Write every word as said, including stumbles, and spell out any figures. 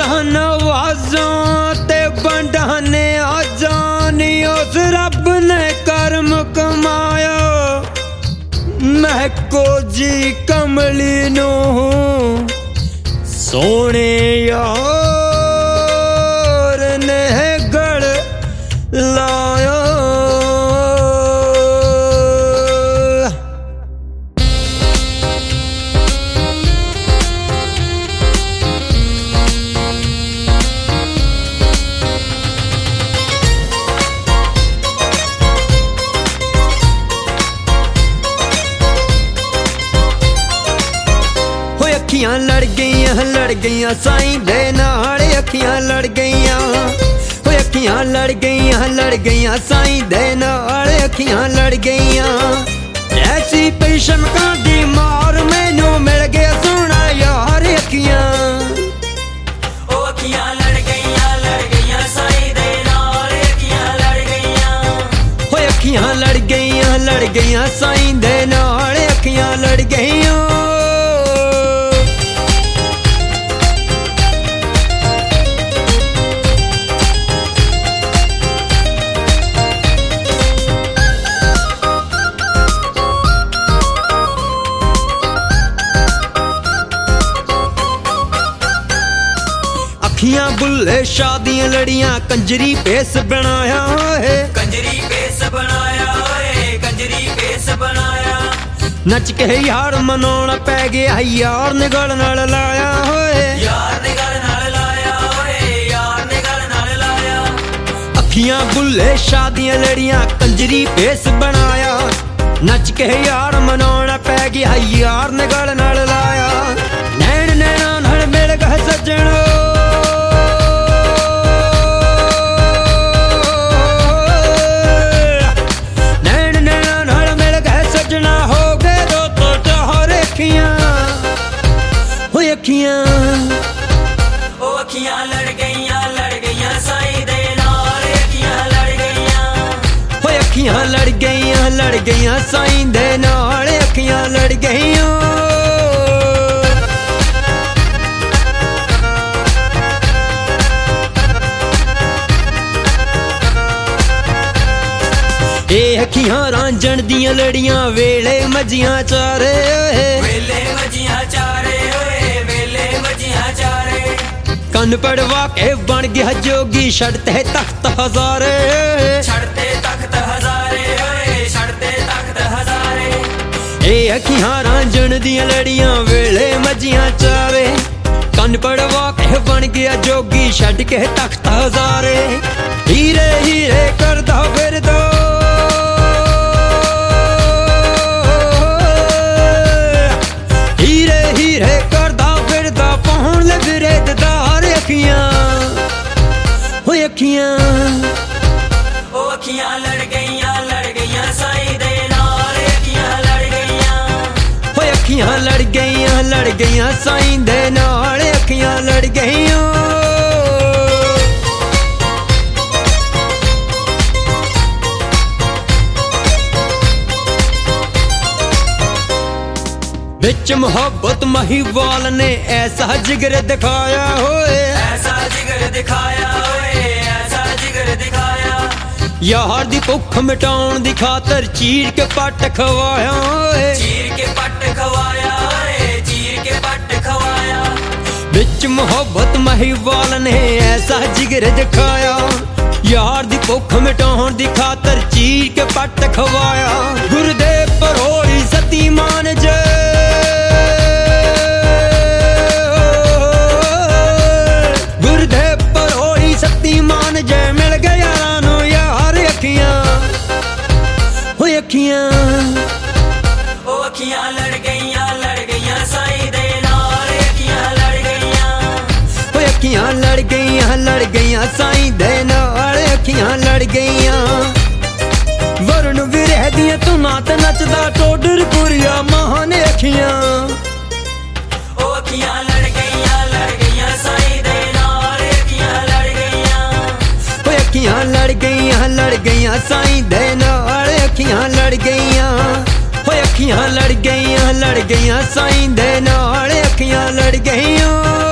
करोड़ां नवाज़ां ते बंडाने आजां नी उस रब ने कर्म कमाया। महको जी कमली नू सोने यार ने गढ़ लाया। अखियां लड़ गईयां लड़ गईयां साईं दे नाल अखियां लड़ गईयां। अखियां लड़ गईयां लड़ गईयां साईं दे नाल अखियां लड़ गईयां। ऐसी पई शमकां दी मार मैनू मिल गया सोना यार अखियां। ओ अखियां लड़ गईयां लड़ गईयां साईं दे नाल अखियां लड़ गईयां। होए अखियां लड़ गईयां लड़ गईयां साईं दे नाल अखियां लड़ गईयां। अखियां बुल्ले शादियां लड़ियां कंजरी पेस बनाया है। कंजरी पेस बनाया है कंजरी पेस बनाया। नच के यार मनाउणा पै गया यार ने गल नाल लाया होए। यार ने गल नाल लाया होए यार ने गल नाल लाया। अखियां बुल्ले शादियां लड़ियां कंजरी पेस बनाया। नच के यार मनाउणा पै गया यार ने गल नाल लाया। नैन नैना नाल मिल गए सज्जणो अखियां। ओ अखियां लड़ गईयां लड़ गईयां साईं दे नाल अखियां लड़ गईयां। होए अखियां लड़ गईयां लड़ गईयां साईं दे नाल अखियां लड़ गईयां। ए अखियां रांझण दियां लड़ियां वेले मजियां चारे वेले मजियां चारे कन पड़वा के बन गया जोगी छड़ते तख्त हजारे। छड़ते तख्त हजारे छड़ते तख्त हजारे। ए अखियां रांझण दियां लड़ियां वेले मजियां चारे। कन पड़वा के बन गया जोगी छड़ के तख्त हजारे। हीरे हीरे करदा फिरदा हीरे हीरे करदा फिरदा पहुन लग रेतदार अखियां। होए अखियां। ओ अखियां लड़ गईयां लड़ गईयां साईं दे नाल अखियां लड़ गईयां। होए अखियां लड़ गईयां लड़ गईयां साईं दे नाल अखियां लड़ गईयां। बिच मोहब्बत महिवाल ने ऐसा जिगर दिखाया होए। ऐसा जिगर दिखाया होए ऐसा जिगर दिखाया। यार दी भुख मिटाउण दी खातर चीर के पट खवाया होए। चीर के पट खवाया होए चीर के पट खवाया। बिच मोहब्बत महिवाल ने ऐसा जिगर दिखाया। यार दी भुख मिटाउण दी खातर चीर के पट खवाया। गुरदेव परोली सती मान जे गुरदेव परोली सती मान जे मिल गया नो यार अखियां। होए अखियां। ओ अखियां लड़ गईयां लड़ गईयां साईं दे नाल अखियां लड़ गईयां। होए अखियां लड़ गईयां लड़ गईयां साईं दे नाल अखियां लड़ गईयां। वरुण विरह दियां तू नात नचदा टोडर पुरिया मां ने अखियां। ओ अखियां लड़ गईयां लड़ गईयां साईं दे नाल अखियां लड़ गईयां। होए अखियां लड़ गईयां लड़ गईयां साईं दे नाल अखियां लड़ गईयां। होए अखियां लड़ गईयां लड़ गईयां साईं दे नाल अखियां लड़ गईयां।